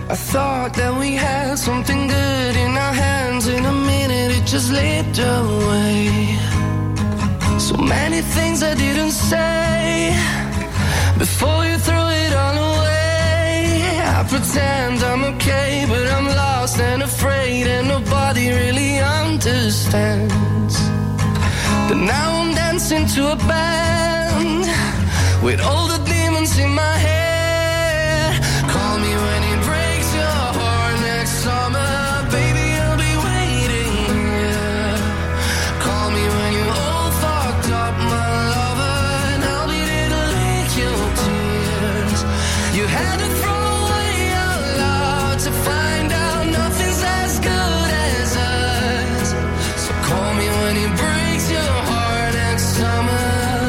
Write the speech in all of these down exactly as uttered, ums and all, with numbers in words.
I thought that we had something good in our hands. In a minute it just slipped away. So many things I didn't say before you threw it all away. I pretend I'm okay, but I'm lost and afraid, and nobody really understands. But now I'm dancing to a band with all the demons in my head. Call me when it breaks your heart next summer, baby, I'll be waiting, yeah. Call me when you're all fucked up, my lover, and I'll be there to lick your tears. You had to throw away our love to find out nothing's as good as us. So call me when it breaks your heart next summer.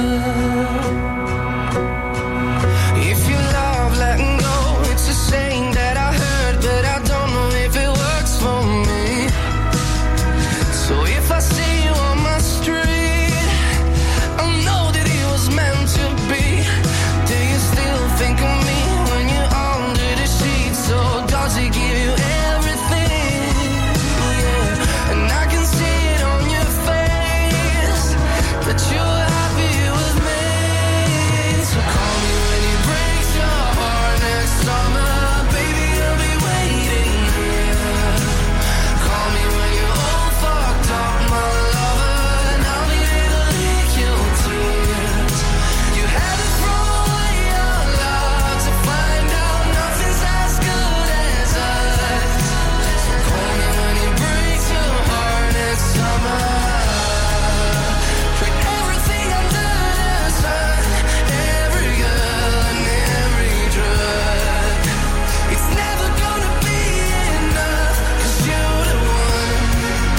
If you love letting go, it's a saying that I heard, but I don't know if it works for me. So if I see you on my street, I know that it was meant to be. Do you still think of me when you're under the sheets? Or does it give you everything? Yeah. And I can see it on your face that you're happy with me. So call me when it breaks your heart next summer, baby, I'll be waiting here. Call me when you're all fucked up, my lover, and I'll be there to lick your tears. You had to throw away your love to find out nothing's as good as us. So call me when it breaks your heart next summer. Put everything under the sun, every girl and every drug. It's never gonna be enough, 'cause you're the one.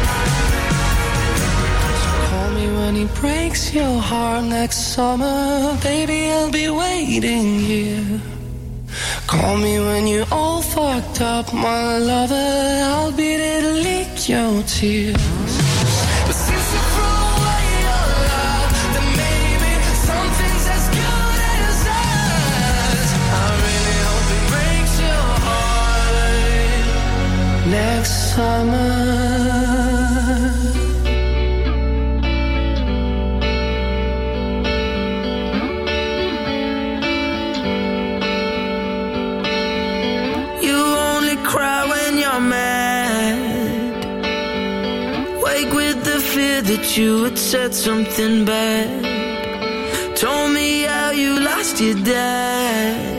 So call me when it breaks your heart next summer, baby, I'll be waiting here. Call me when you're all fucked up, my lover, I'll be there to lick your tears. But since you threw away your love, then maybe something's as good as us. I really hope it breaks your heart next summer. You only cry when you're mad. Wake with the fear that you had said something bad. Told me how you lost your dad.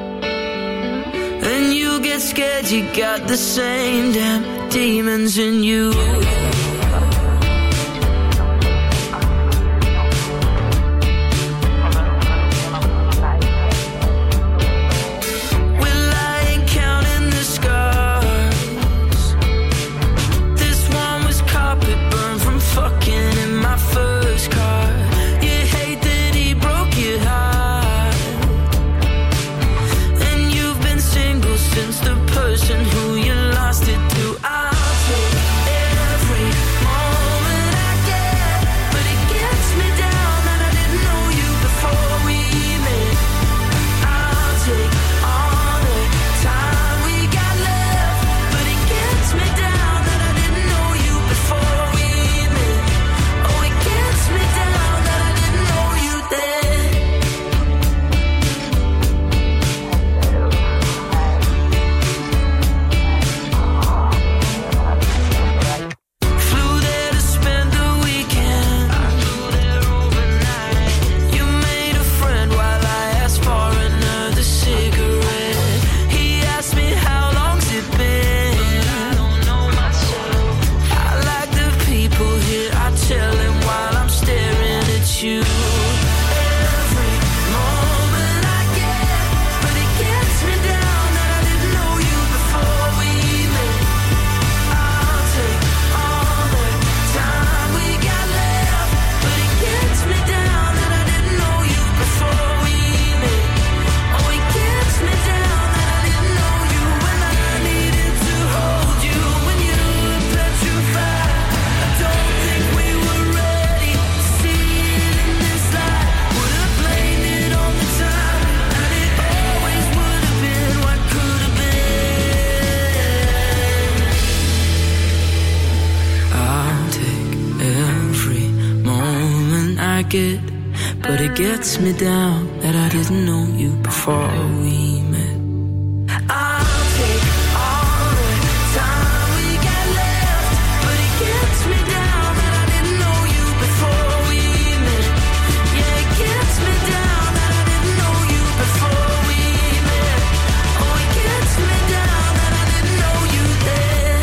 And you get scared, you got the same damn demons in you. Well, I ain't counting the scars. This one was carpet burned from fucking in my first car. You hate that he broke your heart, and you've been single since the person who you lost it to. I'll take every get, but it gets me down that I didn't know you before we met. I'll take all the time we got left, but it gets me down that I didn't know you before we met. Yeah, it gets me down that I didn't know you before we met. Oh, it gets me down that I didn't know you then.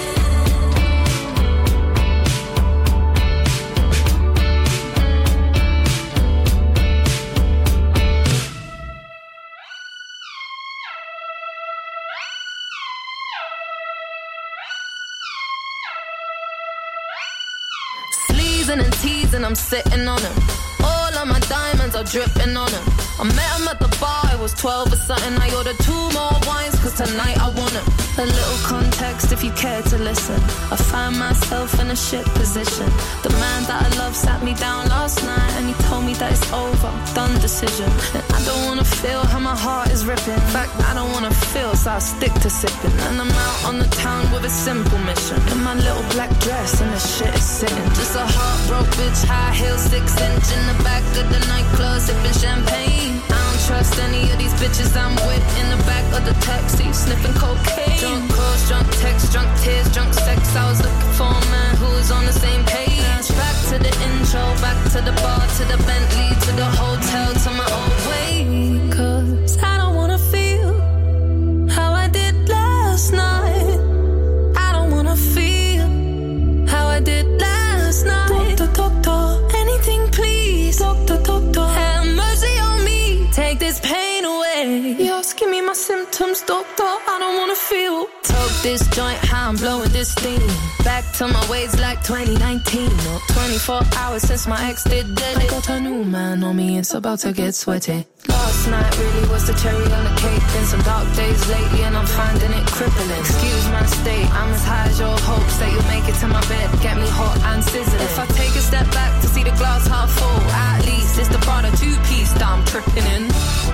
Sleezing and teasing, I'm sitting on him. All of my diamonds are dripping on him. I met him at the bar, I was twelve or something. I ordered two more wines, cause tonight I want him. A little context if you care to listen. I find myself in a shit position. The man that I love sat me down last night and he told me that it's over, done decision. And I don't wanna feel how my heart is ripping. In fact, I don't wanna feel, so I stick to sipping. And I'm out on the town with a simple mission. In my little black dress and the shit is sitting. Just a heartbroken bitch, high heel, six inch in the back of the nightclub, sipping champagne. I don't trust any of these bitches I'm with in the back of the taxi, sniffing cocaine. Drunk calls, drunk texts, drunk tears, drunk sex. I was looking for a man who was on the same page. Back to the intro, back to the bar, to the Bentley, to the hotel, to my old way. Cause I don't wanna feel how I did last night. I don't wanna feel how I did last night. Doctor, doctor, anything please. Doctor, doctor, have mercy on me. Take this pain away. You're asking me my symptoms, doctor. I don't wanna feel. Took this joint, how I'm blowing this steam. Back to my ways like twenty nineteen. Or twenty-four hours since my ex did dead. I got a new man on me, it's about to get sweaty. Last night really was the cherry on the cake. Been some dark days lately and I'm finding it crippling. Excuse my state, I'm as high as your hopes that you'll make it to my bed. Get me hot and sizzling. If I take a step back to see the glass half full, at least it's the Prada two-piece that I'm tripping in.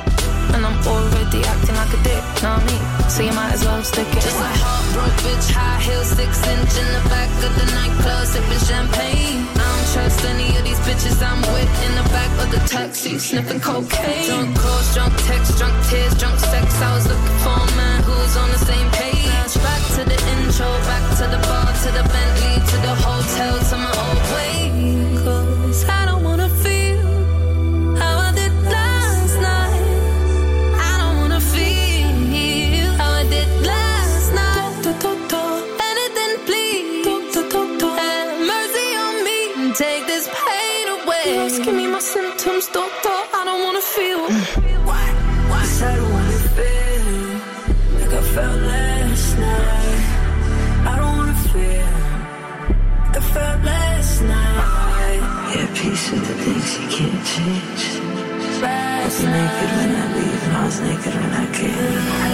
And I'm already acting like a dick, know what I mean? So you might as well stick it. Just a heartbroken bitch, high heel, six inch in the back of the nightclub, sipping champagne. I don't trust any of these bitches I'm with in the back of the taxi, sniffing cocaine. Drunk calls, drunk texts, drunk tears, drunk sex. I was looking for a man who was on the same page. Back to the intro, back to the bar, to the Bentley, to the hotel, to my old way. Cause I don't wanna feel how I did last night. I don't wanna feel how I did last night. Doctor, doctor, anything please. Doctor, doctor, have mercy on me and take this pain away. You're asking me my symptoms, doctor. I don't wanna feel. Why? Why? Cause I don't wanna feel like I felt last night. I don't wanna feel like I felt last night. Yeah, peace with the things you can't change. I was naked when I leave and I was naked when I came.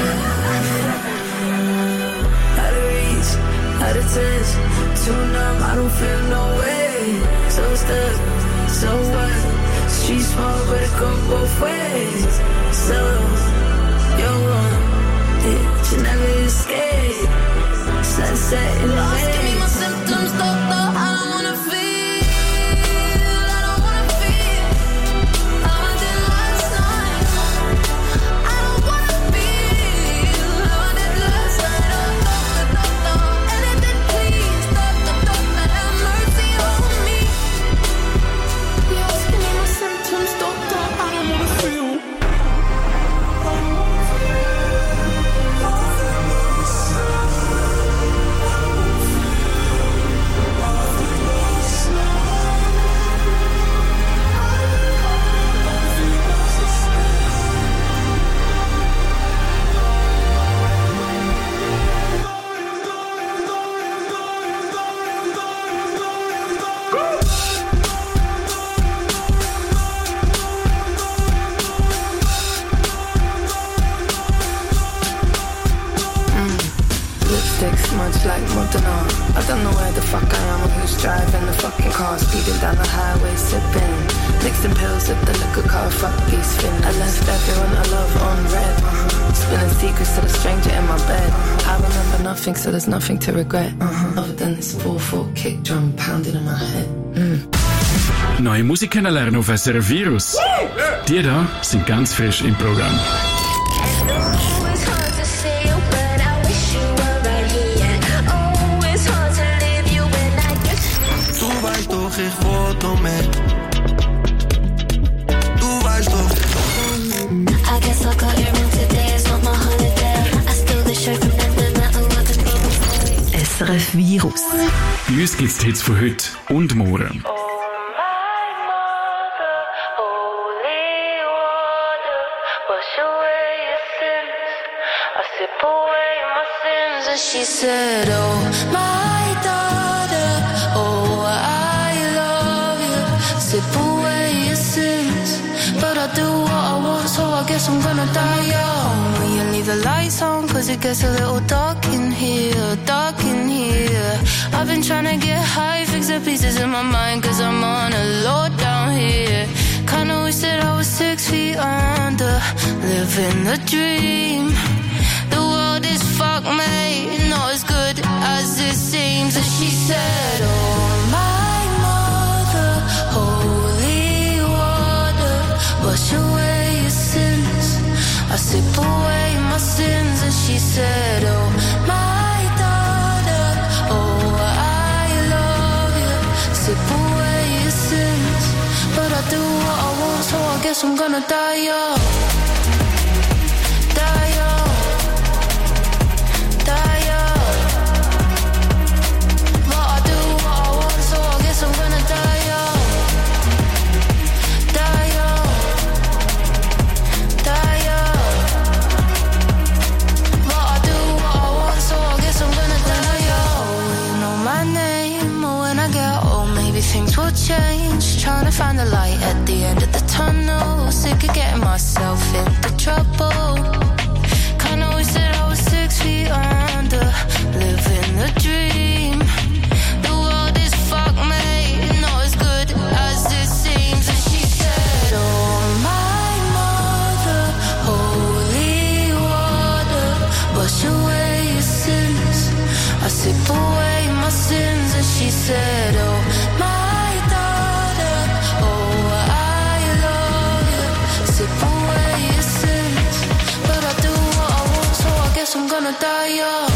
Out of reach, out of touch, too numb, I don't feel no way. So stuck, so what? Street small, but it go both ways. So, you're one, yeah, you never escape. Sunset in the Lost, bay. give me my symptoms, doctor. I don't wanna feel. Like Montana. I don't know where the fuck I am or who's driving the fucking car, speeding down the highway, sipping, mixing pills at the liquor car, fuck these fins. I left everyone I love on red, uh-huh. Spilling secrets to the stranger in my bed, uh-huh. I remember nothing, so there's nothing to regret, uh-huh. Other than this four four kick drum pounding in my head. mm. Neue Musik kennenlernen auf S R F Virus. Die da sind ganz frisch im Programm. Du weißt doch, ich wollte mehr. Du weißt doch. I guess I'll cut your room today, it's not my holiday. I steal the shirt from them, no matter what the people say. S R F Virus. Bei uns gibt es die Hits von heute und morgen. She said, oh, my daughter, oh, I love you. Sip away your sins, but I do what I want, so I guess I'm gonna die young. Will you leave the lights on, cause it gets a little dark in here, dark in here. I've been trying to get high, fix the pieces in my mind, cause I'm on a low down here. Kinda wish that I was six feet under, living the dream. The world is fucked, mate, not as good as it seems. And she said, oh, my mother, holy water, wash away your sins. I sip away my sins. And she said, oh, my daughter, oh, I love you. Sip away your sins, but I do what I want, so I guess I'm gonna die young. Die young. Things will change, trying to find the light at the end of the tunnel. Sick of getting myself into trouble. Kinda wish that I was six feet under, living the dream. The world is fucked, mate, not as good as it seems. And she said, oh, my mother, holy water, wash away your sins. I sip away my sins. And she said, oh, my I'm gonna die young.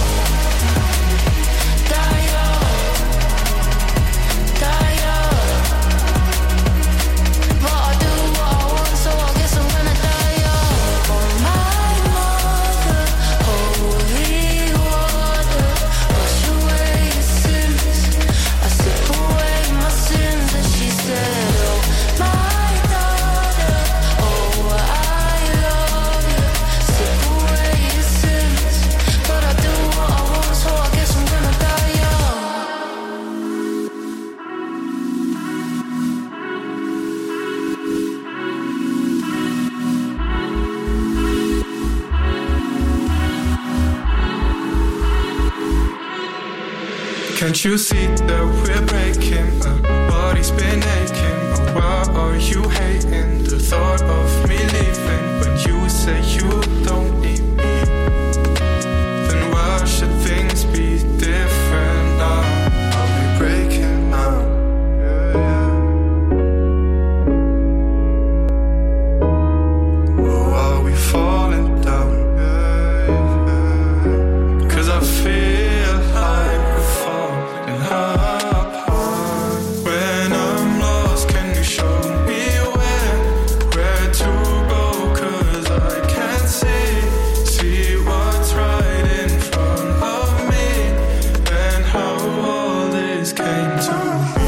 Die young. Die young. But I do what I want, so I guess I'm gonna die young. Oh, my mother, holy water, wash away your sins. I sip away my sins. And she said, oh, my daughter, oh, I love you. Sip away your sins. But I do what I want, so I guess I'm gonna die young. Can't you see that we're breaking? Our body's been aching. Why are you hating the thought of me leaving? When you say you don't need me, then why should things be different now? Are we breaking now? Yeah, yeah. Or are we falling down? Yeah, yeah. Cause I feel like we're falling apart. When I'm lost, can you show me where, where to go? Cause I can't see, see what's right in front of me, and how all this came to be.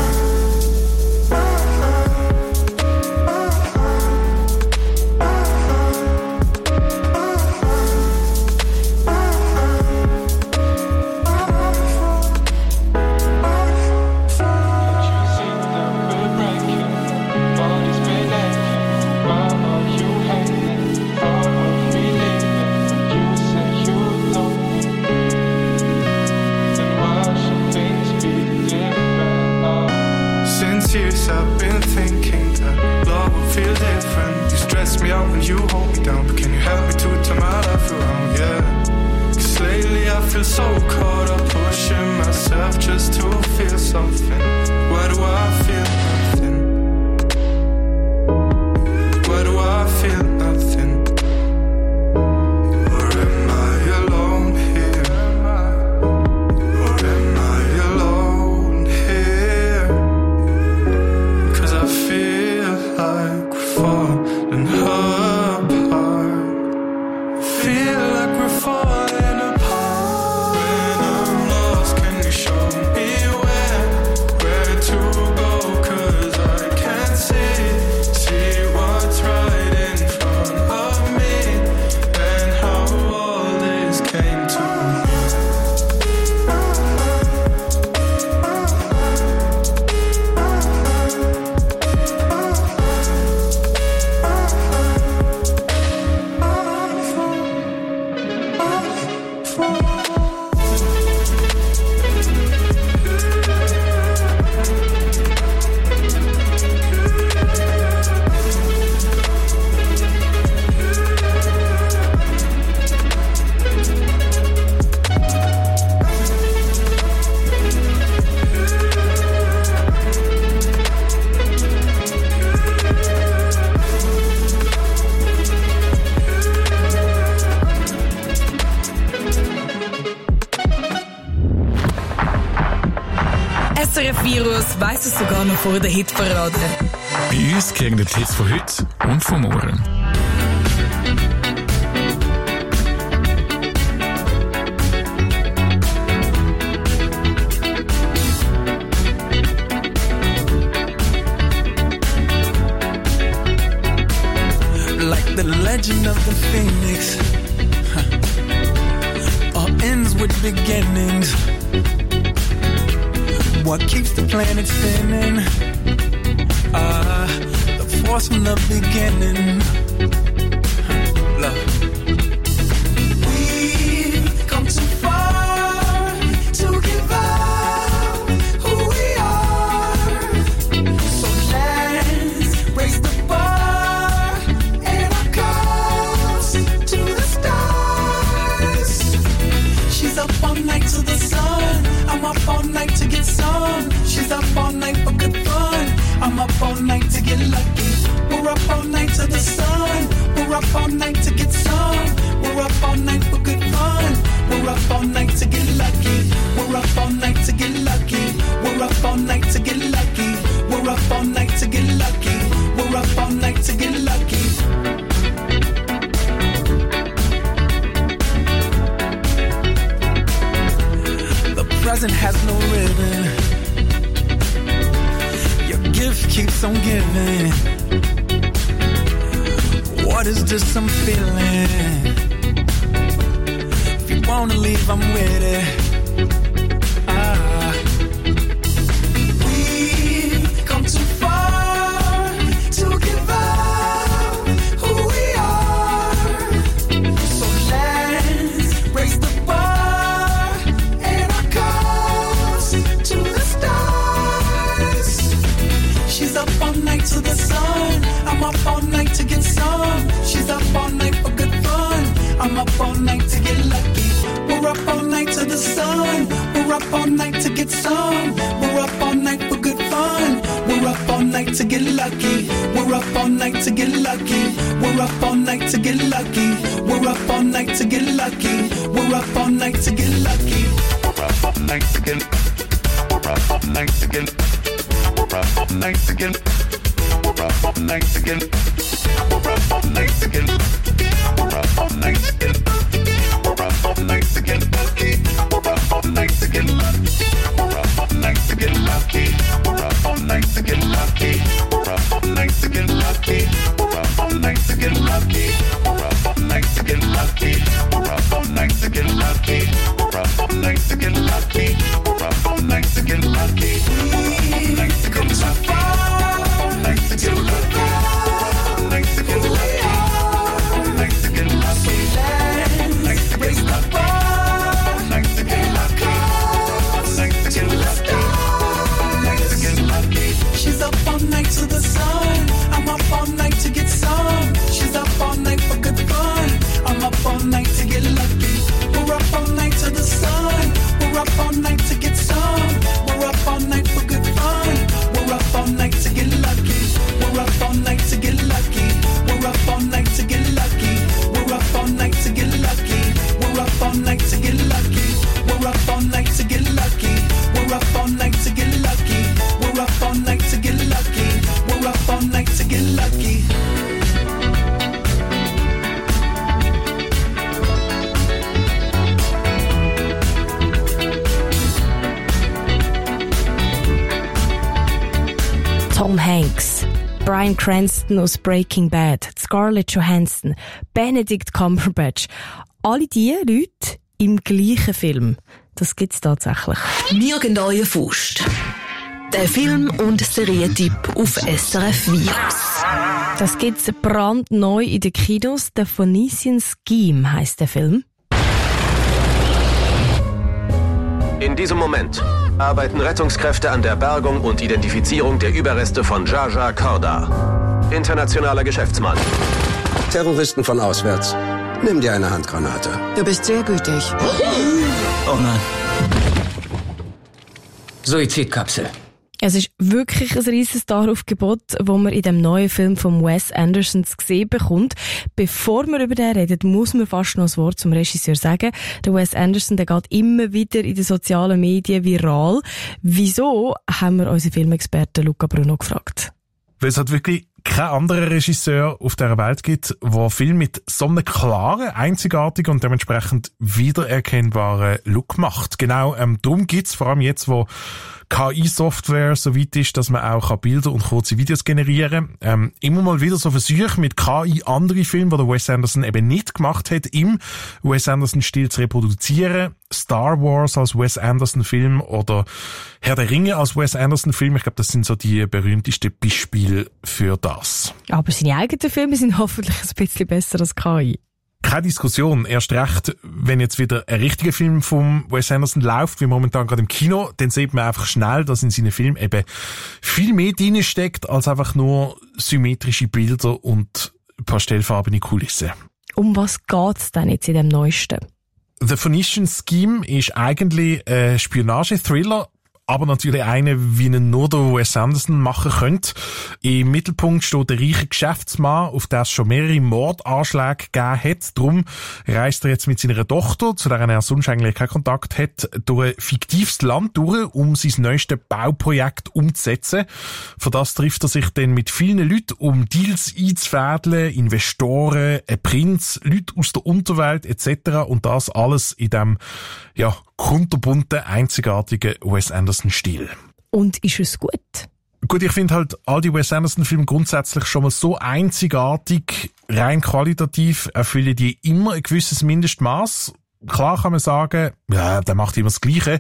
Since years I've been thinking that love will feel different. You stress me out when you hold me down, but can you help me to turn my life around? Yeah, cause lately I feel so caught up pushing myself just to feel something. Why do I feel nothing? feel nothing. Or am I alone here? Or am I alone here? 'Cause I feel like we're falling apart. Feel like we're falling apart. When I'm lost, can you show me where, where to go? 'Cause I can't see, see what's right in front of me, and how all this came to me. S R F Virus weiss es sogar noch vor der Hitparade. Bei uns kriegen die Hits von heute und von morgen. Like the legend of the phoenix, huh. All ends with beginnings. What keeps the planet spinning? Ah, uh, the force from the beginning. Huh. Love. We've come too far to give up who we are. So let's raise the bar and our cups to the stars. She's up all night to the sun. I'm up all night to get some. She's up all night for good fun. I'm up all night to get lucky. We're up all night to the sun. We're up all night to get some. We're up all night for good fun. We're up all night to get lucky. We're up all night to get lucky. We're up all night to get lucky. We're up all night to get lucky. We're up all night to get lucky. The present has no ribbon. Your gift keeps on giving. What is this I'm feeling? If you wanna leave, I'm with it. Ah. We've come too far to give up who we are. So let's raise the bar and our cups to the stars. She's up all night to the sun. I'm up all night to get some. She's up all night for good fun. I'm up all night to get lucky. We're up all night to the sun. We're up all night to get some. We're up all night for good fun. We're up all night to get lucky. We're up all night to get lucky. We're up all night to get lucky. We're up all night to get lucky. We're up all night to get lucky. We're up all night to get. We're up all night to get. We're up all night to get. We're up all night to get. We're up all night to get. We're up all night to get. We're up all night to get lucky. We're up all night to get lucky. We're up all night to get lucky. We're up all night to get lucky. We're up all night to get lucky. We're up all night to get lucky. We're up all night to get lucky. We're up all night to get lucky. We're up all night to get lucky. We're up all night to get lucky. We're up all night to get lucky. All night to get lucky. All night to get lucky. All night to get lucky. All night to get lucky. All night to get lucky. All night to get lucky. All night to get lucky. She's up all night to the sun. I'm up all night to get some. She's up all night for good fun. I'm up all night to get lucky. We're up all night to the sun. We're up all night to get some. We're up all night for good Tom Hanks, Bryan Cranston aus Breaking Bad, Scarlett Johansson, Benedict Cumberbatch. Alle diese Leute im gleichen Film. Das gibt's tatsächlich. Nirgendwo Faust. Der Film- und Serientipp auf S R F Virus. Das gibt's brandneu in den Kinos. Der Phoenician Scheme heisst der Film. In diesem Moment arbeiten Rettungskräfte an der Bergung und Identifizierung der Überreste von Jaja Korda. Internationaler Geschäftsmann. Terroristen von auswärts. Nimm dir eine Handgranate. Du bist sehr gütig. Oh nein. Suizidkapsel. Es ist wirklich ein riesiges Staraufgebot, das man in dem neuen Film von Wes Anderson zu sehen bekommt. Bevor wir über den reden, muss man fast noch ein Wort zum Regisseur sagen. Der Wes Anderson, der geht immer wieder in den sozialen Medien viral. Wieso, haben wir unseren Filmexperten Luca Bruno gefragt. Weil es halt wirklich kein anderer Regisseur auf dieser Welt gibt, der Film mit so einem klaren, einzigartigen und dementsprechend wiedererkennbaren Look macht. Genau, ähm, darum gibt's vor allem jetzt, wo K I-Software so weit ist, dass man auch Bilder und kurze Videos generieren kann. Ähm, immer mal wieder so Versuche mit K I andere Filme, die der Wes Anderson eben nicht gemacht hat, im Wes Anderson-Stil zu reproduzieren. Star Wars als Wes Anderson-Film oder Herr der Ringe als Wes Anderson-Film. Ich glaube, das sind so die berühmtesten Beispiele für das. Aber seine eigenen Filme sind hoffentlich ein bisschen besser als K I. Keine Diskussion. Erst recht, wenn jetzt wieder ein richtiger Film vom Wes Anderson läuft, wie momentan gerade im Kino, dann sieht man einfach schnell, dass in seinen Filmen eben viel mehr drin steckt, als einfach nur symmetrische Bilder und pastellfarbene Kulissen. Um was geht's denn jetzt in dem Neuesten? The Phoenician Scheme ist eigentlich ein Spionage-Thriller, aber natürlich eine, wie ihn nur der Wes Anderson machen könnte. Im Mittelpunkt steht der reiche Geschäftsmann, auf den es schon mehrere Mordanschläge gegeben hat. Darum reist er jetzt mit seiner Tochter, zu der er sonst eigentlich keinen Kontakt hat, durch ein fiktives Land durch, um sein neuestes Bauprojekt umzusetzen. Für das trifft er sich dann mit vielen Leuten, um Deals einzufädeln, Investoren, ein Prinz, Leute aus der Unterwelt et cetera. Und das alles in dem, ja, kunterbunten, einzigartigen Wes Anderson-Stil. Und ist es gut? Gut, ich finde halt all die Wes Anderson-Filme grundsätzlich schon mal so einzigartig, rein qualitativ, erfüllen die immer ein gewisses Mindestmaß. Klar kann man sagen, ja, der macht immer das Gleiche.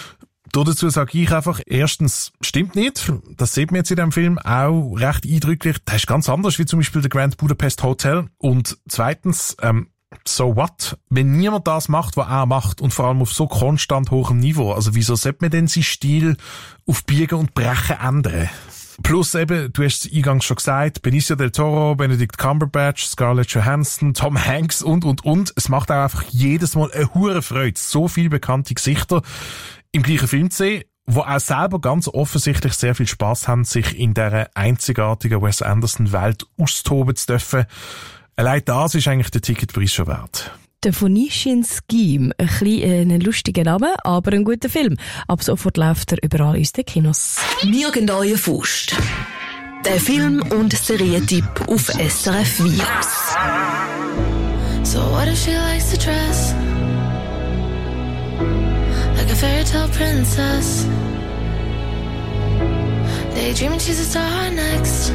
Dazu sage ich einfach, erstens, stimmt nicht. Das sieht man jetzt in dem Film auch recht eindrücklich. Das ist ganz anders wie zum Beispiel der Grand Budapest Hotel. Und zweitens, ähm, so what? Wenn niemand das macht, was er macht und vor allem auf so konstant hohem Niveau, also wieso sollte man denn seinen Stil auf Biegen und Brechen ändern? Plus eben, du hast es eingangs schon gesagt, Benicio del Toro, Benedict Cumberbatch, Scarlett Johansson, Tom Hanks und, und, und. Es macht auch einfach jedes Mal eine hure Freude, so viele bekannte Gesichter im gleichen Film zu sehen, wo auch selber ganz offensichtlich sehr viel Spass haben, sich in dieser einzigartigen Wes Anderson-Welt austoben zu dürfen. Allein das ist eigentlich der Ticketpreis schon wert. Der Phoenician Scheme. Ein bisschen ein lustiger Name, aber ein guter Film. Ab sofort läuft er überall in den Kinos. Nirgendwo Faust. Der Film- und Serientipp auf S R F Virus. So what if she likes to dress like a fairy tale princess, daydreaming she's a star next,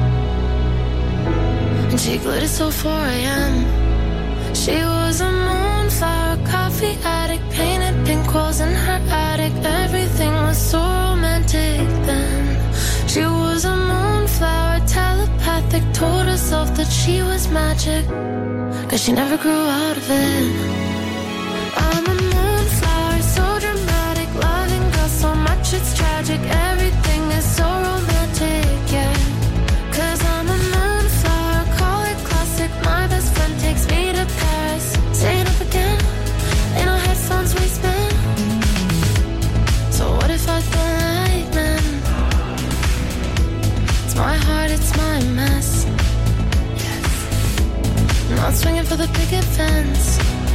and she glittered till four a.m. She was a moonflower, coffee addict, painted pink walls in her attic. Everything was so romantic then. She was a moonflower, telepathic, told herself that she was magic, cause she never grew out of it. I'm a moonflower, so dramatic, loving girl so much it's tragic. Everything is so romantic, yeah. Cause I'm a moonflower, call it classic. My best friend takes me to Paris, staying up again, in our headphones we spin. So what if I feel like men? It's my heart, it's my mess. I'm not swinging for the picket fence,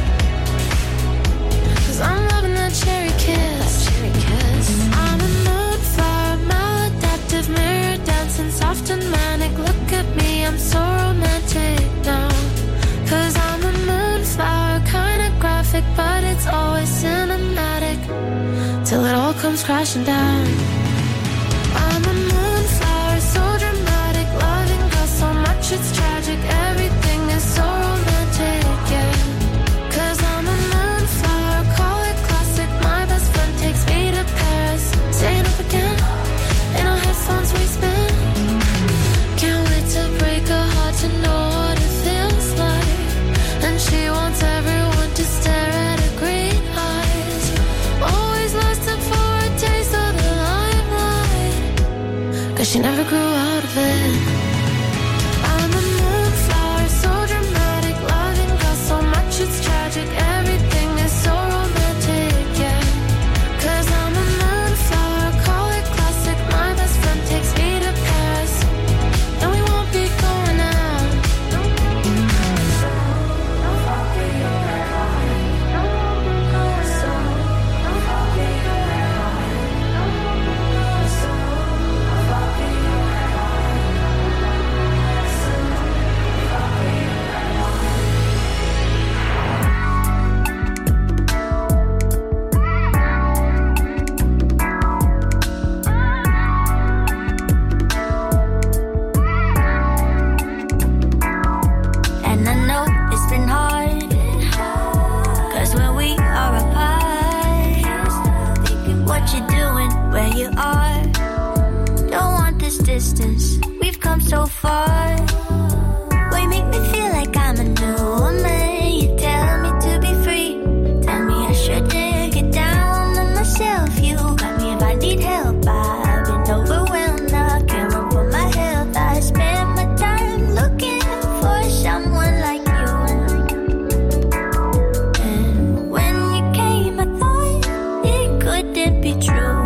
cause I'm loving that cherry kiss. That cherry kiss. I'm a moonflower, maladaptive, mirror dancing, soft and manic. Look at me, I'm so romantic now. Cause I'm a moonflower, kinda graphic, but it's always cinematic, till it all comes crashing down. I'm a moonflower, so she never grew out of it. I'm a moonflower, so dramatic, loving God so much it's tragic. Everything is so romantic, yeah. Cause I'm a moonflower, call it classic. My best friend takes me to Paris, and we won't be going out. And I know it's been hard, cause when we are apart, what you doing, where you are, don't want this distance, we've come so far. Why you make me feel like I'm a new woman? You tell me to be free, tell me I shouldn't get down on myself. You got me if I need help, I've been overwhelmed, I can't run for my health. I spend my time looking for someone like you. And when you came, I thought it couldn't be true.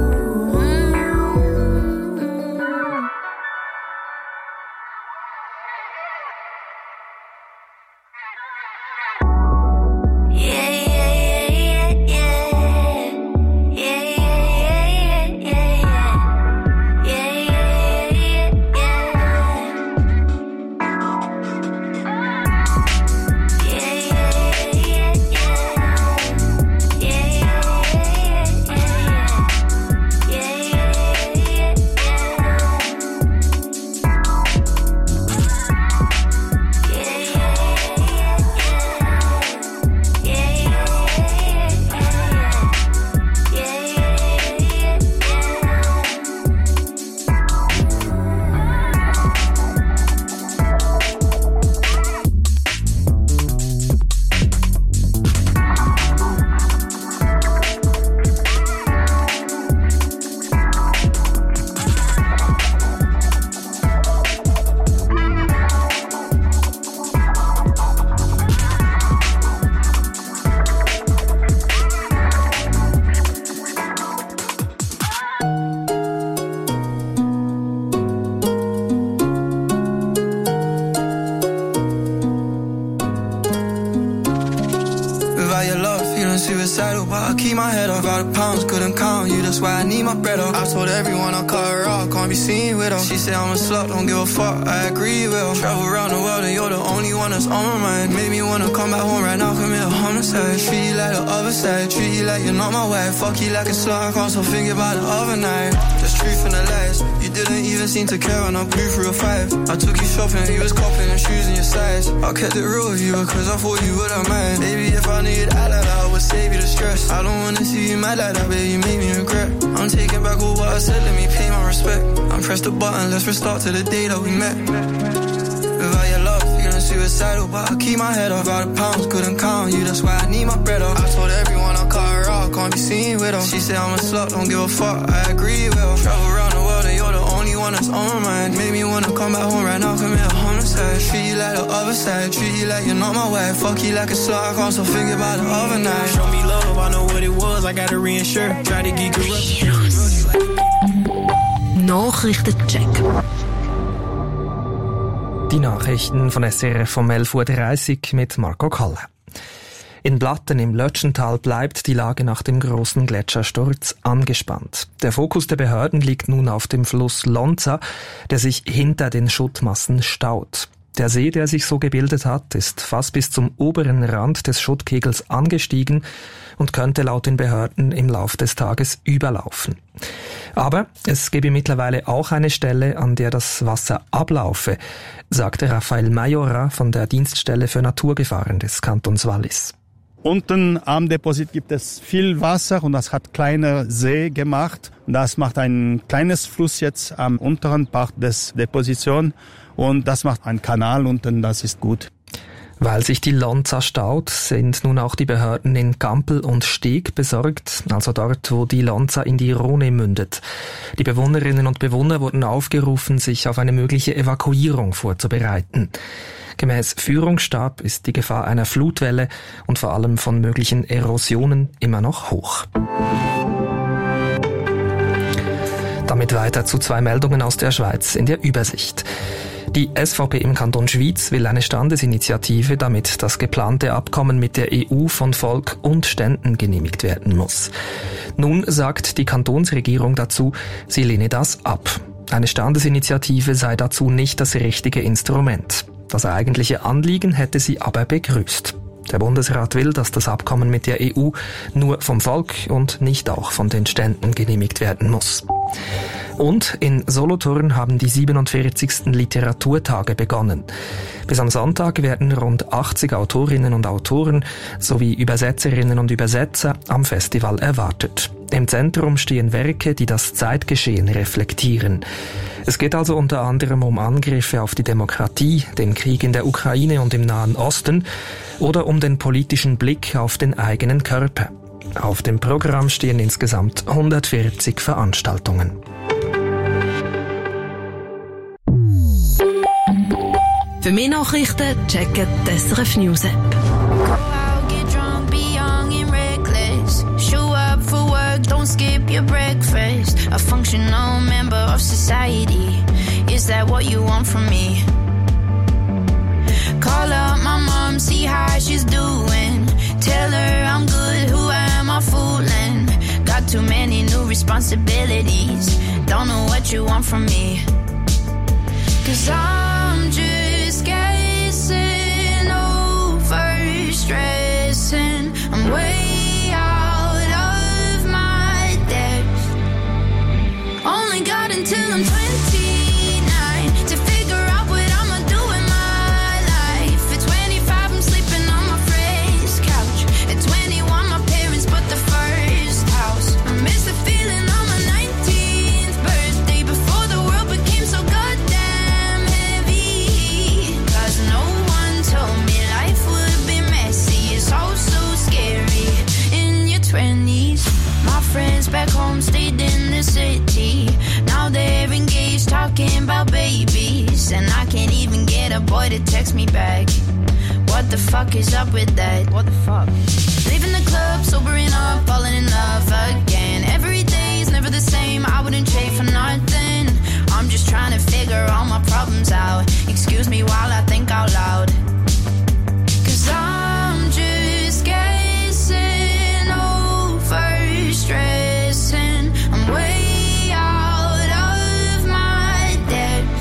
Yeah, yeah, yeah, yeah, yeah. Yeah, yeah, yeah, yeah, yeah. Yeah, yeah, yeah, yeah, yeah. Yeah, yeah, yeah, yeah. Yeah, yeah, yeah, yeah. Yeah, yeah, yeah, Without your love, feeling suicidal, but I keep my head up. Without the pounds, couldn't count you, that's why I need my bread up. I told everyone I'll cut her out, can't be seen with her. She said I'm a slut, don't give a fuck, I agree with her. Travel around the world and you're the only one that's on my mind. Made me wanna come back home right now, commit a homicide. Treat you like the other side, treat you like you're not my wife. Fuck you like a slut, I can't stop thinking about the other night. There's truth in the lies, you didn't even seem to care when I blew through a five. I took you shopping, you was copping and shoes in your size. I kept it real with you because I thought you wouldn't mind. Baby, if I knew you'd act like that, I would save you the stress. I don't wanna see you mad like that, baby, you made me regret. I'm taking back all what I said, let me pay my respect. I'm press the button, let's restart to the day that we met. Without your love, feeling suicidal, but I keep my head up. Without the pounds, couldn't count you, that's why I need my bread up. I told everyone I'll cut her out, can't be seen with her. She said I'm a slut, don't give a fuck, I agree with her. Travel around the world and you're the only one that's on my mind. Made me wanna come back home right now, commit a homicide. Treat you like the other side, treat you like you're not my wife. Fuck you like a slut, I can't stop thinking about the other night. Show me love, I know what it was, I gotta reinsure. Try to get corrupt. Nachrichtencheck. Die Nachrichten von S R F vom elf Uhr dreißig mit Marco Kalle. In Blatten im Lötschental bleibt die Lage nach dem großen Gletschersturz angespannt. Der Fokus der Behörden liegt nun auf dem Fluss Lonza, der sich hinter den Schuttmassen staut. Der See, der sich so gebildet hat, ist fast bis zum oberen Rand des Schuttkegels angestiegen und könnte laut den Behörden im Lauf des Tages überlaufen. Aber es gebe mittlerweile auch eine Stelle, an der das Wasser ablaufe, sagte Raphael Majora von der Dienststelle für Naturgefahren des Kantons Wallis. Unten am Deposit gibt es viel Wasser und das hat kleine See gemacht. Das macht ein kleines Fluss jetzt am unteren Part des Deposition und das macht einen Kanal unten, das ist gut. Weil sich die Lonza staut, sind nun auch die Behörden in Gampel und Steg besorgt, also dort, wo die Lonza in die Rhone mündet. Die Bewohnerinnen und Bewohner wurden aufgerufen, sich auf eine mögliche Evakuierung vorzubereiten. Gemäß Führungsstab ist die Gefahr einer Flutwelle und vor allem von möglichen Erosionen immer noch hoch. Damit weiter zu zwei Meldungen aus der Schweiz in der Übersicht. Die S V P im Kanton Schwyz will eine Standesinitiative, damit das geplante Abkommen mit der E U von Volk und Ständen genehmigt werden muss. Nun sagt die Kantonsregierung dazu, sie lehne das ab. Eine Standesinitiative sei dazu nicht das richtige Instrument. Das eigentliche Anliegen hätte sie aber begrüßt. Der Bundesrat will, dass das Abkommen mit der E U nur vom Volk und nicht auch von den Ständen genehmigt werden muss. Und in Solothurn haben die siebenundvierzigsten Literaturtage begonnen. Bis am Sonntag werden rund achtzig Autorinnen und Autoren sowie Übersetzerinnen und Übersetzer am Festival erwartet. Im Zentrum stehen Werke, die das Zeitgeschehen reflektieren. Es geht also unter anderem um Angriffe auf die Demokratie, den Krieg in der Ukraine und im Nahen Osten oder um den politischen Blick auf den eigenen Körper. Auf dem Programm stehen insgesamt hundertvierzig Veranstaltungen. Für mehr Nachrichten checken die S R F News App. Don't skip your breakfast. A functional member of society. Is that what you want from me? Call up my mom, see how she's doing. Tell her I'm good, who am I fooling? Got too many new responsibilities. Don't know what you want from me. Cause I'm just guessing over stressing. I'm way only got until I'm twenty-nine to figure out what I'ma do with my life. At twenty-five, I'm sleeping on my friend's couch. At twenty-one, my parents bought the first house. I miss the feeling on my nineteenth birthday before the world became so goddamn heavy. Cause no one told me life would be messy. It's all so scary in your twenties. My friends back home stayed in the city. Now they're engaged talking about babies. And I can't even get a boy to text me back. What the fuck is up with that? What the fuck? Leaving the club, sobering up, falling in love again. Every day is never the same, I wouldn't trade for nothing. I'm just trying to figure all my problems out. Excuse me while I think out loud. Cause I'm just guessing over stressing. I'm way out of my depth.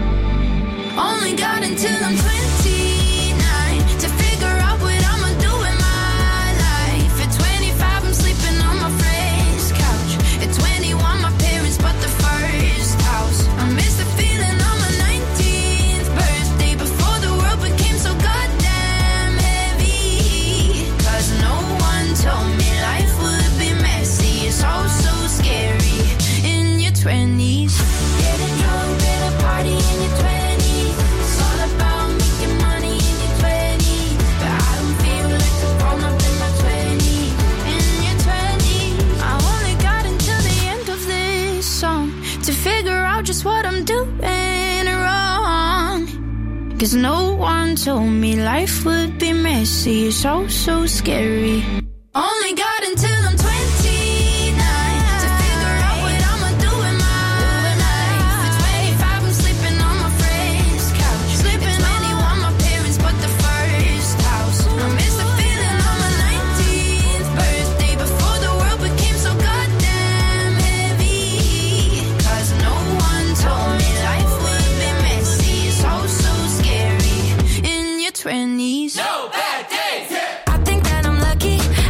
Only got until I'm twenty-nine to figure out what I'ma do with my life. At twenty-five, I'm sleeping on my friend's couch. At twenty-one, my parents bought the first house. I miss the feeling on my nineteenth birthday before the world became so goddamn heavy. Cause no one told me life would be messy. It's all so scary in your twenties. Getting drunk at a party in your twenties. It's all about making money in your twenties. But I don't feel like a grown up in my twenties. In your twenties, I only got until the end of this song to figure out just what I'm doing wrong. Cause no one told me life would be messy. It's all so scary. Only got until I'm twenty-nine to figure out what I'ma do with my life. At twenty-five, I'm sleeping on my friend's couch. Sleeping At twenty-one, my parents bought the first house. I miss the feeling on my nineteenth birthday before the world became so goddamn heavy. Cause no one told me life would be messy. It's all so scary in your twenties. No bad days. Yeah. I think that I'm lucky.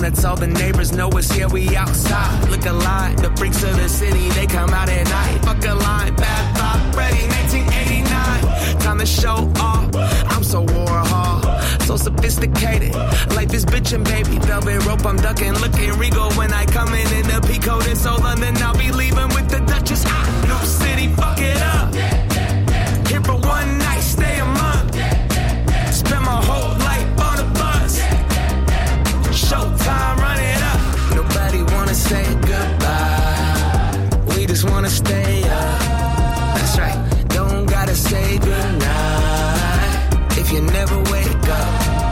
donuts, all the neighbors know us, yeah, we outside. Look alive, the freaks of the city, they come out at night. Fuck a line, bad thought, ready, nineteen eighty-nine. Time to show off, I'm so Warhol, so sophisticated. Like this bitchin', baby, velvet rope, I'm ducking. Looking regal when I come in in the P-code in Seoul, London. I'll be leaving with the Duchess. Ah, New City, fuck it up. Here for one night, stay a month. Spend my whole life on a bus. Showtime, run it up. Nobody wanna say goodbye. We just wanna stay up. That's right. Don't gotta say goodnight if you never wake up.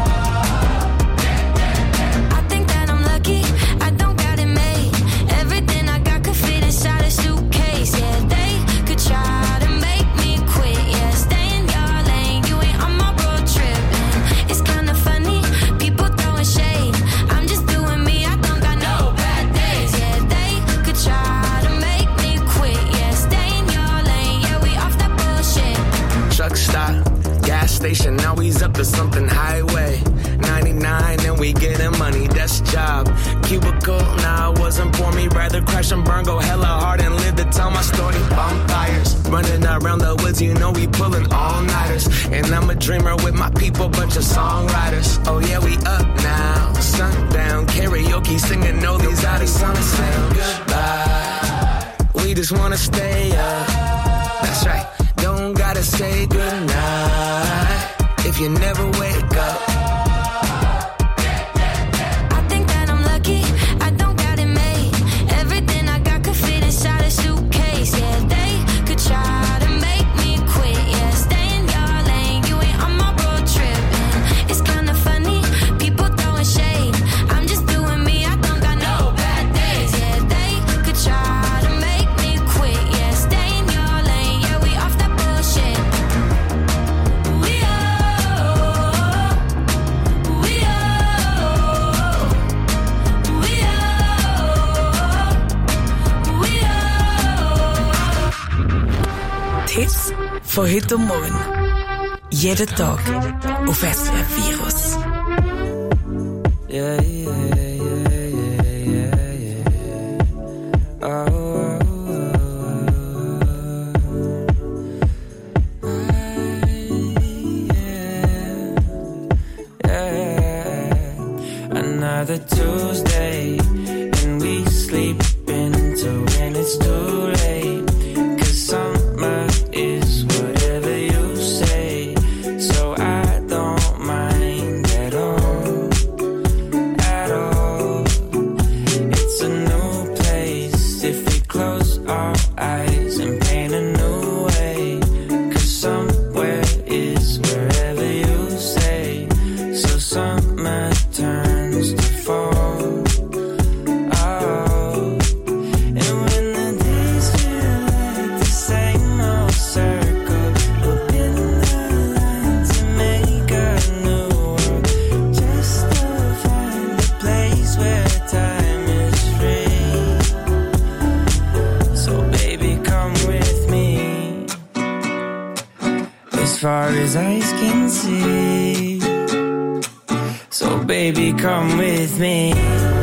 I think that I'm lucky. I don't got it made. Everything I got could fit inside a suitcase. Yeah, they could try to make me quit. Yeah, stay in your lane. You ain't on my road trip. And it's kinda funny. People throwing shade. I'm just doing me. I don't got no bad days. Yeah, they could try to make me quit. Yeah, stay in your lane. Yeah, we off that bullshit. Truck stop, gas station, now he's up to something highway. ninety-nine and we getting money, that's job. Cubicle, nah, it wasn't for me. Rather crash and burn, go hella hard and live to tell my story. Bonfires, running around the woods, you know we pulling all-nighters. And I'm a dreamer with my people, bunch of songwriters. Oh yeah, we up now, sundown, karaoke, singing all these out of wanna say goodbye. We just wanna stay up, that's right. Don't gotta say goodnight if you never wake up. I think that I'm lucky. I don't got it made. Everything I got could fit inside a suitcase. Yeah, they could try to make me quit. Yeah, stay in your lane. You ain't on my road trip. And it's kinda funny. People throwing shade. I'm just doing me. I don't got no bad days. Yeah, they could try to make me quit. Yeah, stay in your lane. Yeah, we off that bullshit. We are, we are, we are, we are. Die Hits von heute und morgen. Jeden Tag auf S R F Virus. Yeah, yeah, yeah, yeah, yeah, yeah. Oh, oh, oh. Yeah, yeah. Another Tuesday, and we sleeping until when it's too late. 'Cause summer is whatever you say, so I don't mind at all, at all. It's a new place if we close our eyes and paint a new way. 'Cause somewhere is wherever you say, so summer turns to fall. Oh, and when the days feel like the same old circle, we'll pin the line to make a new world, just to find a place where time is free. So baby, come with me as far as eyes can see. So baby, come with me.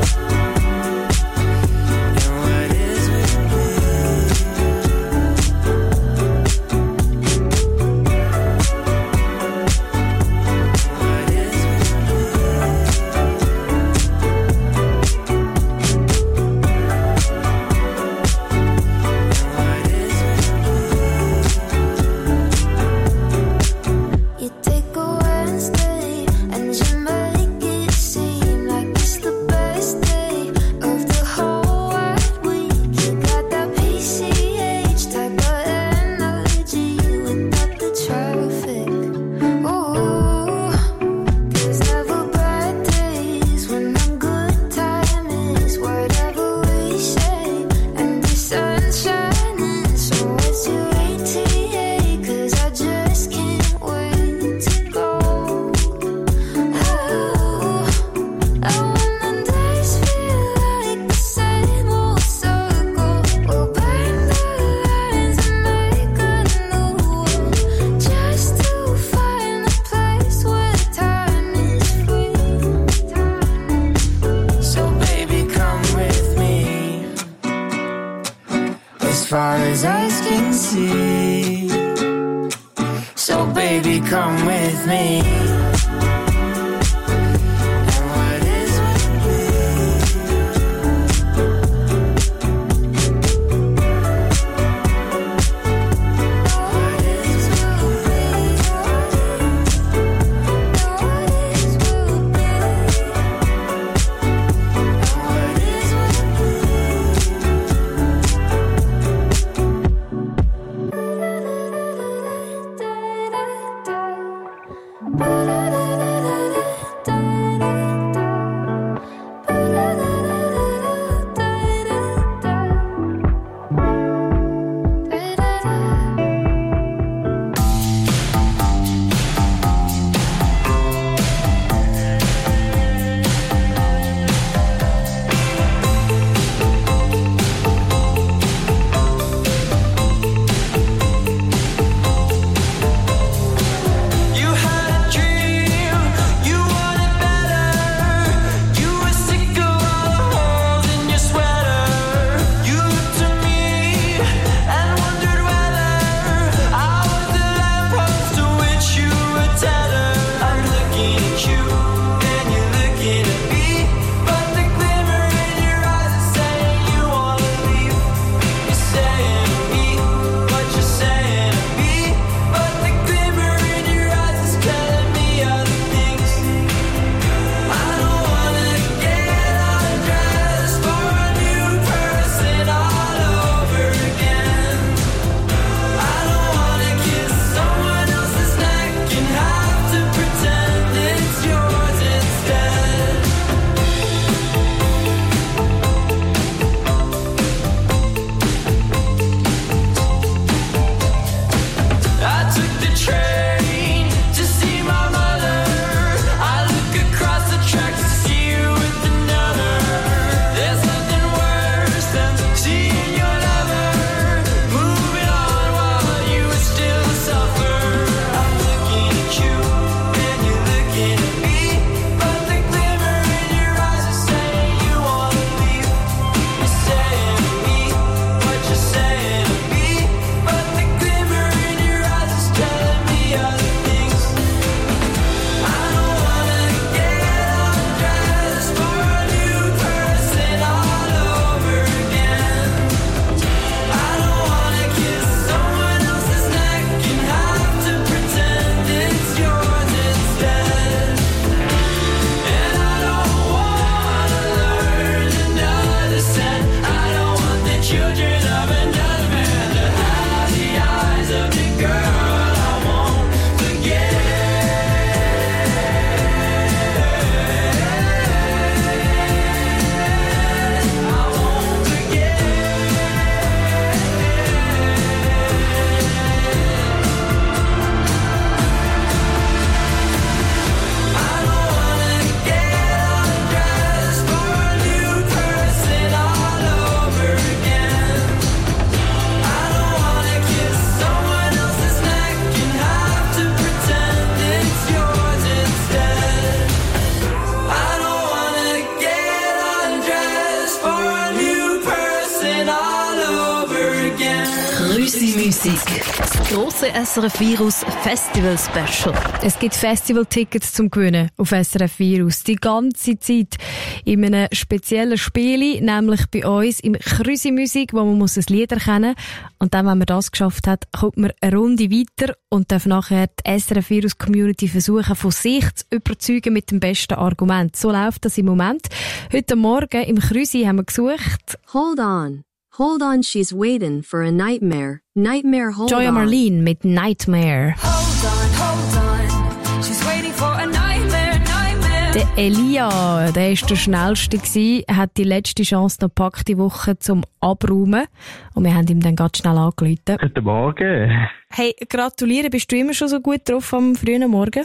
You take a Wednesday and you make it seem like it's the best day. eyes can see. So baby, come with me. Musik. Das grosse S R F Virus Festival Special. Es gibt Festival-Tickets zum Gewinnen auf S R F Virus. Die ganze Zeit in einem speziellen Spiel, nämlich bei uns im Krüsi-Musik, wo man muss ein Lied erkennen muss. Und dann, wenn man das geschafft hat, kommt man eine Runde weiter und darf nachher die S R F Virus Community versuchen, von sich zu überzeugen mit dem besten Argument. So läuft das im Moment. Heute Morgen im Krüsi haben wir gesucht. Hold on. Hold on, she's waiting for a nightmare. Nightmare, hold Joya on. Marlene mit Nightmare. Hold on, hold on. She's waiting for a nightmare, nightmare. Der Elia, der war der Schnellste gewesen, hat die letzte Chance noch gepackt, die Woche zum Abräumen. Und wir haben ihm dann ganz schnell angerufen. Guten Morgen. Hey, gratuliere, bist du immer schon so gut drauf am frühen Morgen?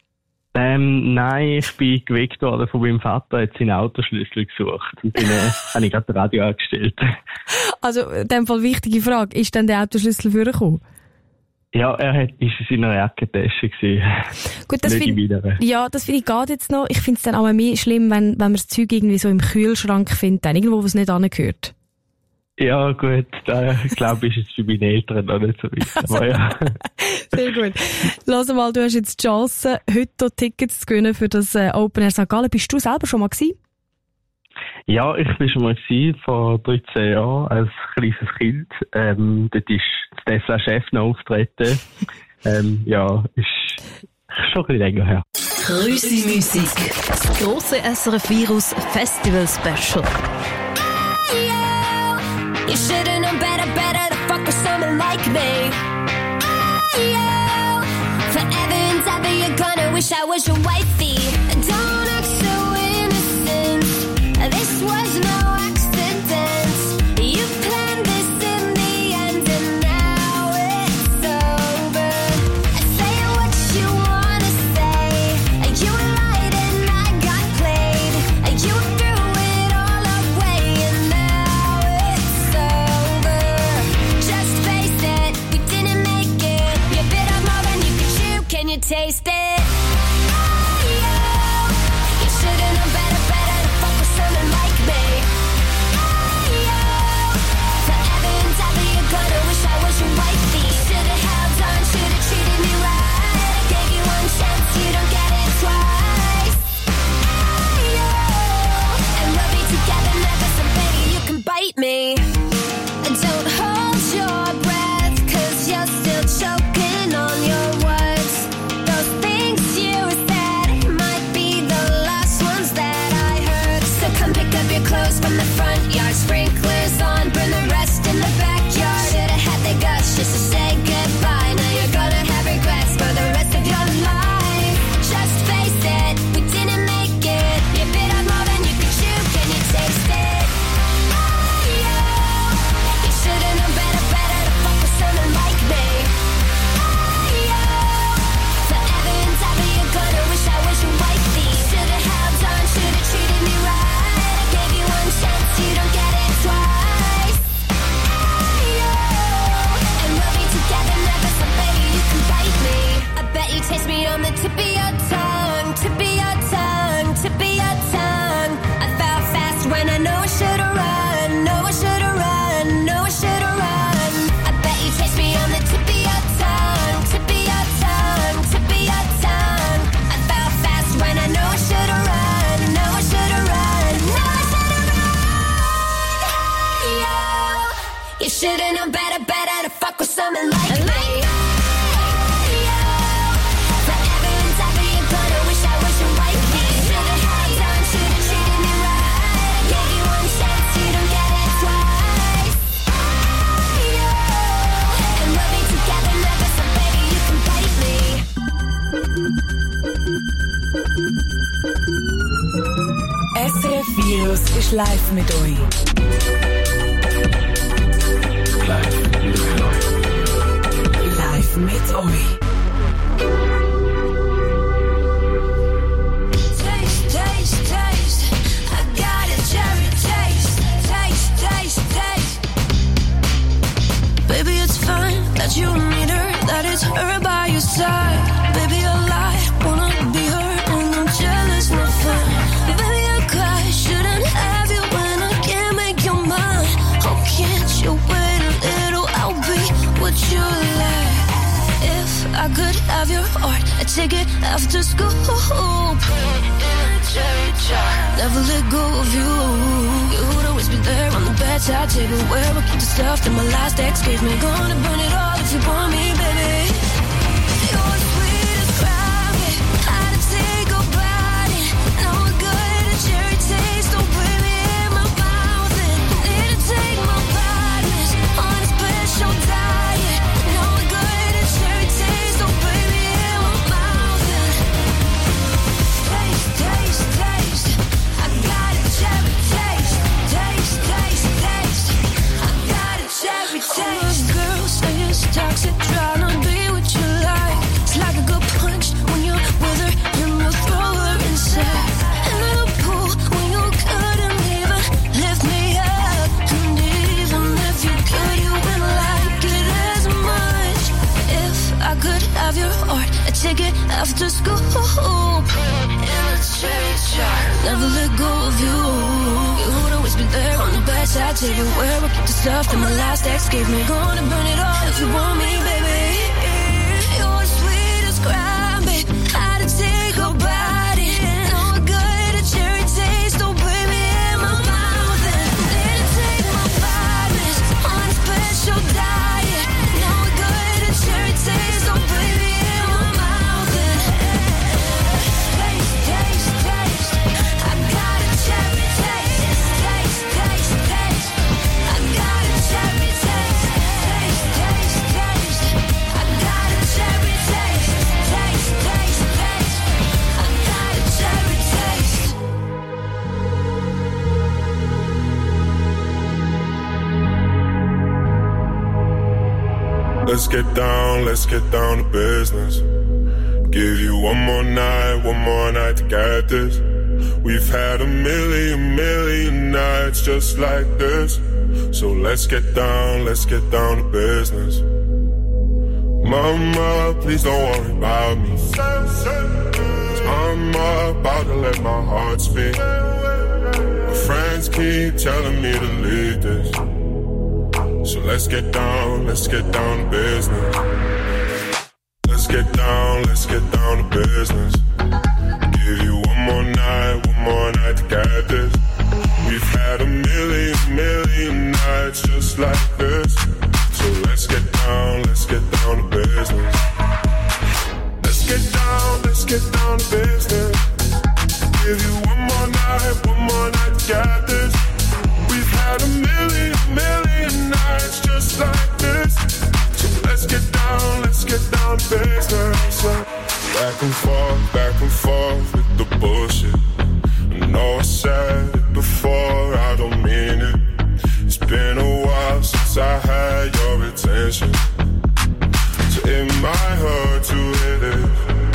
Ähm, nein, ich bin geweckt worden von meinem Vater, hat seinen Autoschlüssel gesucht. Und dann äh, habe ich gerade das Radio angestellt. Also, in dem Fall wichtige Frage, ist denn der Autoschlüssel vorgekommen? Ja, er hat, ist in seiner Jackentasche gewesen. Gut, das finde ja, das finde ich geht jetzt noch. Ich finde es dann auch mehr schlimm, wenn, wenn man das Zeug irgendwie so im Kühlschrank findet, dann irgendwo, wo es nicht angehört. Ja, gut, da glaube ich, ist es für meine Eltern noch nicht so weit. Aber ja. Sehr gut. Lass mal, du hast jetzt die Chance, heute Tickets zu gewinnen für das äh, Open Air Sankt Gallen. Bist du selber schon mal gewesen? Ja, ich war schon mal gewesen, vor dreizehn Jahren, als kleines Kind. Ähm, dort ist Stefan Chef noch auftreten. ähm, ja, ist schon ein bisschen länger her. Grüße Musik. Das grosse S R F Virus Festival Special. You should've known better, better to fuck with someone like me. Forever and ever you're gonna wish I was your wifey. Don't act so innocent. This was no accident. You planned this in the end and now it's over. Say what you wanna say. You lied and I got played. You threw it all away and now it's over. Just face it, we didn't make it. You bit off more than you could chew, can you taste it? You should've known better, better to fuck with someone like me. Forever and ever you're gonna wish I was your wifey. Should've held on, should've treated me right. I gave you one chance, you don't get it twice. And we'll be together never, so baby you can bite me. Don't hold your breath, cause you're still choking on your words. Those things you said might be the last ones that I heard. So come pick up your clothes from the front yard. Sprinklers on, burn the rest in the backyard. Should've had the guts just to say goodbye. Now you're gonna have regrets for the rest of your life. Just face it, we didn't make it. You bit off more than you could chew, can you taste it? You should've known better, better to fuck with someone like me. Forever and ever you're gonna wish I was your wifey. Should've held on, should've treated me right. I gave you one chance, you don't get it twice. And we'll be together never, so baby you can bite me. I bet you taste me on the tip of your tongue, tip of your tongue, tip of your tongue. I fell fast when I know I should've run, know I should've run, know I should've run. I bet you taste me on the tip of your tongue, tip of your tongue, tip of your tongue. I fell fast when I know I should've run, know I should've run, know I should've run. You should've known better, better to fuck with someone like me. Forever and ever you're gonna wish I was your wifey. Should've held on, should've treated me right. I gave you one chance, you don't get it twice. And we'll be together never, so baby you can bite me. S R F Virus ist live mit euch. Live mit euch. Live mit euch. Taste, taste, taste. I got a cherry taste. Taste, taste, taste. Baby, it's fine that you need her, that it's her by your side. Baby, I lie, wanna be her, and I'm jealous, no fun. Baby, I cry, shouldn't have you when I can't make your mind. Oh, can't you wait a little? I'll be what you like. If I could have your heart, I'd take it after school. Never let go of you. You would always be there on the bad side table where I keep the stuff that my last ex gave me. Gonna burn it all if you want me, baby. You're sweet as crime, yeah. How to take a bite. No good, a cherry taste. Don't put me in my mouth and need to take my vitamins on a special diet. No good, a cherry taste. Don't put me in my mouth and taste, taste, taste. I got a cherry taste. Taste, taste, taste. I got a cherry taste. Oh, girls say it's toxic, trying to be what you like. It's like a good punch when you're with her, and you'll throw her inside. And in the pool when you couldn't even lift me up. And even if you could, you wouldn't like it as much. If I could have your heart, I'd take it after school. In a cherry jar. Never let go of you. You would always be there on the bad touch everywhere. I keep the stuff that my last ex gave me. Gonna burn it all if you want me, baby. You're sweet as crime, babe. How to take your body. Know a good a cherry taste. Oh, baby, in my mouth. And let it take my vitamins on a special diet. Know a good a cherry taste. Oh, baby, in my mouth. And taste, taste, taste. I got a cherry taste. Taste, taste, taste. I got a cherry taste. Taste, taste, taste. I got a cherry taste. Taste, taste, taste. I got a cherry taste. Let's get down, let's get down to business. Give you one more night, one more night to get this. We've had a million, million nights just like this. So let's get down, let's get down to business. Mama, please don't worry about me. 'Cause I'm about to let my heart speak. My friends keep telling me to leave this. So let's get down, let's get down to business. Let's get down, let's get down to business. Give you one more night, one more night to get this. We've had a million, million nights just like this. So let's get down, let's get down to business. Let's get down, let's get down to business. Give you one more night, one more night to get this. We've had a million, million nights just like this. So let's get down, let's get down to business. Back and forth, back and forth with the bullshit. I know I said it before, I don't mean it. It's been a while since I had your attention. So it might hurt to hit it.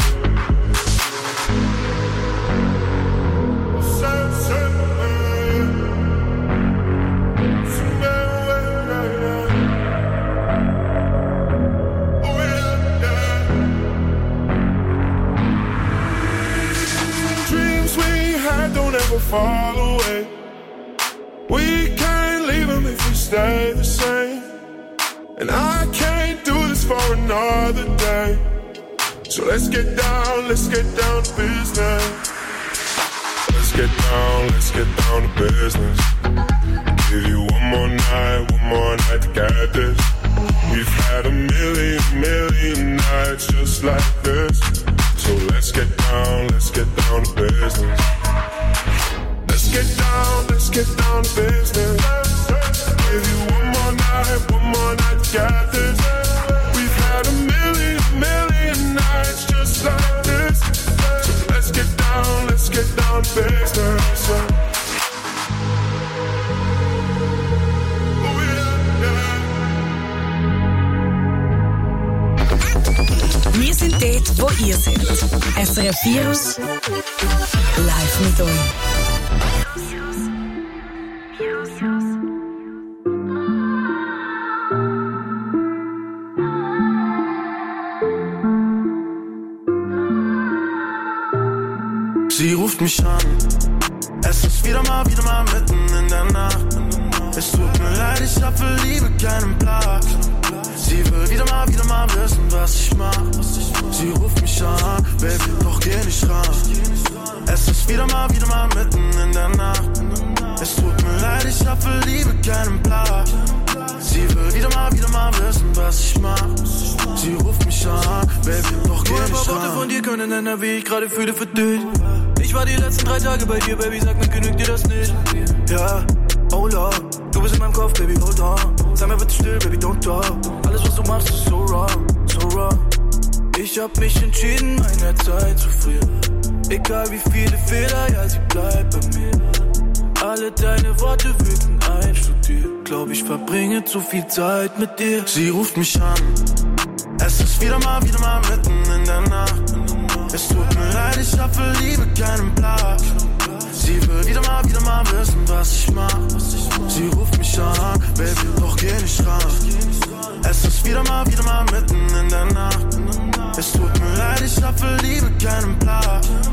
Don't ever fall away. We can't leave them if we stay the same. And I can't do this for another day. So let's get down, let's get down to business. Let's get down, let's get down to business. Give you one more night, one more night to get this. We've had a million, million nights just like this. So let's get down, let's get down to business. Let's get down, let's get down to business. Give you one more night, one more night to get this. We've had a million, million nights just like this. So let's get down, let's get down to business. Oh yeah, yeah. Wir sind dort, wo ihr seid. S R F Virus live mit euch. Sie ruft mich an, es ist wieder mal, wieder mal mitten in der Nacht. Es tut mir leid, ich hab für Liebe keinen Plan. Sie will wieder mal, wieder mal wissen, was ich mach. Sie ruft mich an, Baby, doch geh nicht ran. Es ist wieder mal, wieder mal mitten in der Nacht. Es tut mir leid, ich hab für Liebe keinen Plan. Sie will wieder mal, wieder mal wissen, was ich mach. Sie ruft mich an, Baby, doch geh nicht ran. Nur ein paar Worte von dir können ändern, wie ich gerade fühle für dich. Ich war die letzten drei Tage bei dir, Baby, sag mir, genügt dir das nicht? Ja, oh Lord, du bist in meinem Kopf, Baby, hold on. Sei mir bitte still, Baby, don't talk. Alles, was du machst, ist so wrong, so wrong. Ich hab mich entschieden, meine Zeit zu frieren. Egal wie viele Fehler, ja, sie bleibt bei mir. Alle deine Worte wirken einstudiert. Glaub, ich verbringe zu viel Zeit mit dir. Sie ruft mich an, es ist wieder mal, wieder mal mitten in der Nacht. Es tut mir leid, ich hab für Liebe keinen Plan. Sie will wieder mal, wieder mal wissen, was ich mach. Sie ruft mich an, Baby, doch geh nicht ran. Es ist wieder mal, wieder mal mitten in der Nacht. Es tut mir leid, ich hab für Liebe keinen Plan.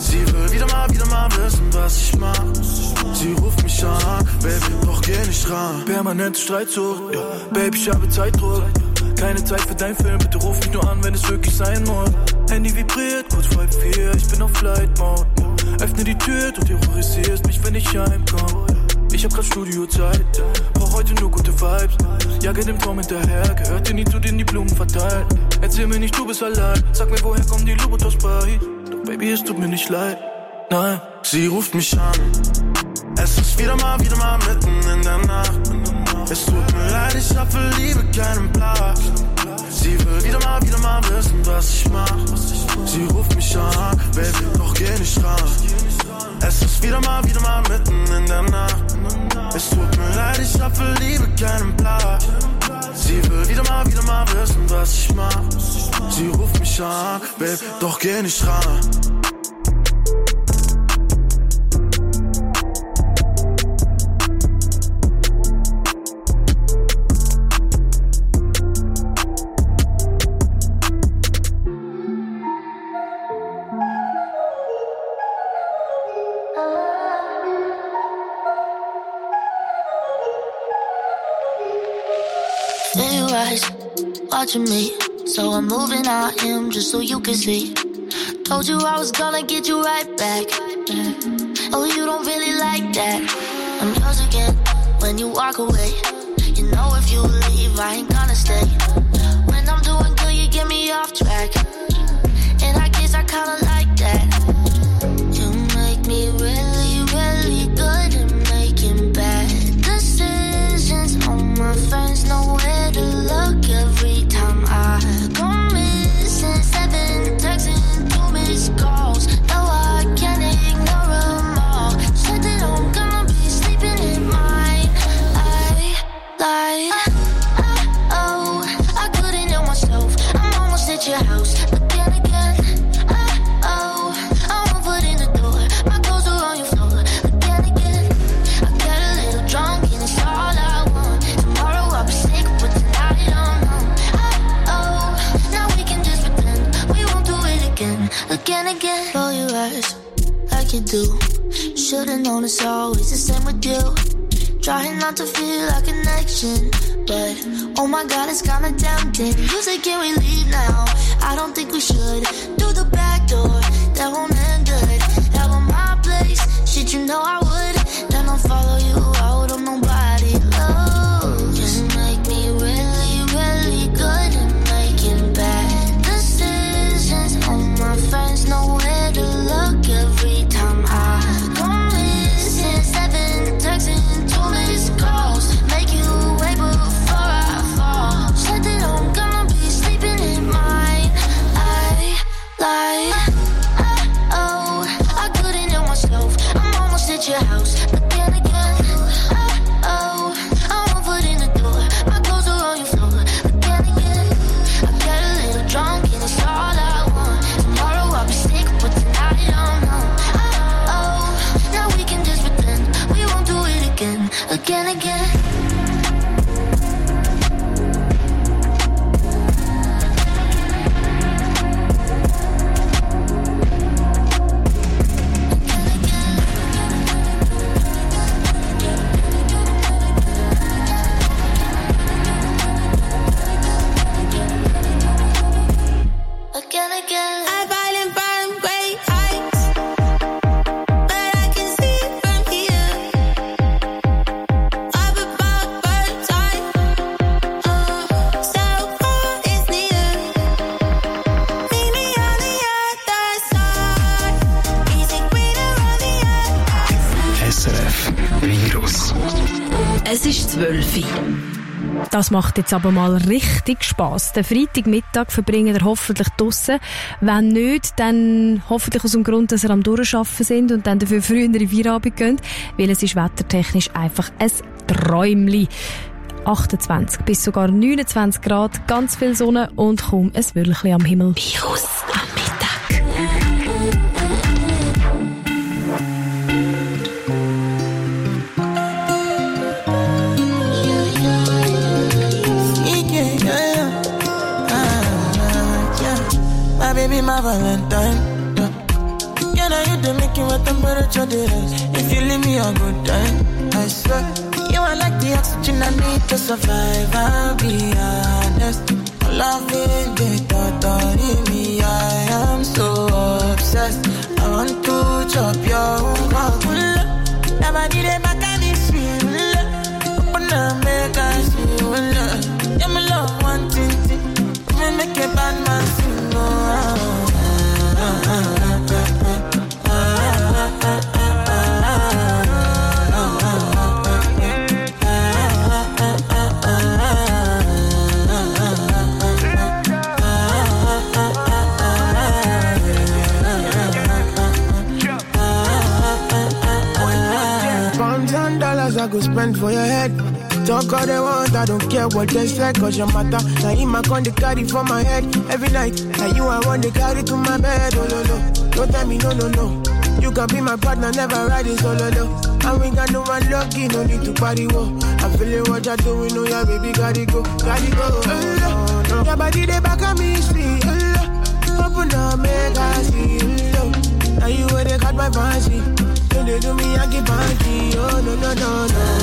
Sie will wieder mal, wieder mal wissen, was ich mach. Sie ruft mich an, Baby, doch geh nicht ran. Permanent Streitsucht, ja. Baby, ich habe Zeitdruck. Keine Zeit für dein Film, bitte ruf mich nur an, wenn es wirklich sein muss. Handy vibriert, kurz vor halb vier, ich bin auf Flight Mode. Öffne die Tür, du terrorisierst mich, wenn ich heimkomm. Ich hab grad Studiozeit, brauch heute nur gute Vibes. Jage dem Traum hinterher, gehört dir nie zu denen die Blumen verteilt. Erzähl mir nicht, du bist allein, sag mir, woher kommen die Louboutin Paris. Doch Baby, es tut mir nicht leid, nein. Sie ruft mich an, es ist wieder mal, wieder mal mitten in der Nacht. Es tut mir leid, ich hab für Liebe keinen Platz. Sie will wieder mal, wieder mal wissen, was ich mach. Sie ruft mich an, Baby, doch geh nicht ran. Es ist wieder mal, wieder mal mitten in der Nacht. Es tut mir leid, ich hab für Liebe keinen Platz. Sie will wieder mal, wieder mal wissen, was ich mach. Sie ruft mich an, Baby, doch geh nicht ran. In your eyes, watching me. So I'm moving on him just so you can see. Told you I was gonna get you right back. Oh, you don't really like that. I'm yours again when you walk away. You know if you leave, I ain't gonna stay. When I'm doing good, you get me off track. And I guess I kinda like that. You make me really, really good at making bad decisions. All my friends know where to look every time I go missing. Seven texts and two missed calls. No, I can't ignore them all. Said that I'm gonna be sleeping in mine. I lied. Oh, I couldn't help myself. I'm almost at your house, but then again, oh, I'm one foot in the door. My clothes are on your floor, but then again, I get a little drunk and it's all I want. Tomorrow I'll be sick, but tonight I'm numb. Oh, now we can just pretend we won't do it again, again, again. Roll your eyes like you do. Should've known it's always the same with you. Trying not to feel a connection, but oh my god, it's kinda tempting. You say, can we leave now? I don't think we should. Through the back door, that won't end good. Have on my place, shit, you know I would. Then I'll follow you out of nobody love. You make me really, really good at making bad decisions. All my friends know where to look every time I go missing. Seven texts and two missed calls. Make you wait before I fall. Said that I'm gonna be sleeping in mine. I lied. Oh, I couldn't help myself. I'm almost at your house, but then again, oh, I'm one foot in the door. My clothes are on your floor, but then again, I get a little drunk and it's all I want. Tomorrow I'll be sick, but tonight I'm numb. Oh, now we can just pretend we won't do it again, again, again. Again, again. I violent from great heights, but I can see from here. Up above birds high, uh, so far is near. Meet me on the other side. Easy greener on the other. S R F Virus. Es ist zwölf Uhr. Das macht jetzt aber mal richtig Spass. Den Freitagmittag verbringen wir hoffentlich draussen. Wenn nicht, dann hoffentlich aus dem Grund, dass ihr am Durcharbeiten sind und dann dafür früher in die Feierabend gehen, weil es ist wettertechnisch einfach ein Träumli. achtundzwanzig bis sogar neunundzwanzig Grad, ganz viel Sonne und kaum ein Wölkchen am Himmel. Virus am Mittag. My baby, my Valentine. Yeah. Yeah, now you they make you what temperature they rise. If you leave me a good time, I swear. You are like the oxygen I need to survive, I'll be honest. Loving the thought of me, I am so obsessed. I want to chop your own. Never did it back and it's real. Open up, make us feel. Yeah, my love, one thing. We make a bad man sing. I go spend for your head. Talk all they want, I don't care what they say, cause your matter. Now in my con they carry for my head every night. Now you I want to carry to my bed. Oh no no, don't tell me no no no. You can be my partner, never ride it solo no. And we got no one lucky, no need to party wo. I'm feeling what you're doing, oh yeah baby, gotta go, gotta go. Oh, no, no. Your body they back at me, see. Oh, open up, make I see. Oh, now you where they got my fancy. When they do me, I get funky. Oh no no no no.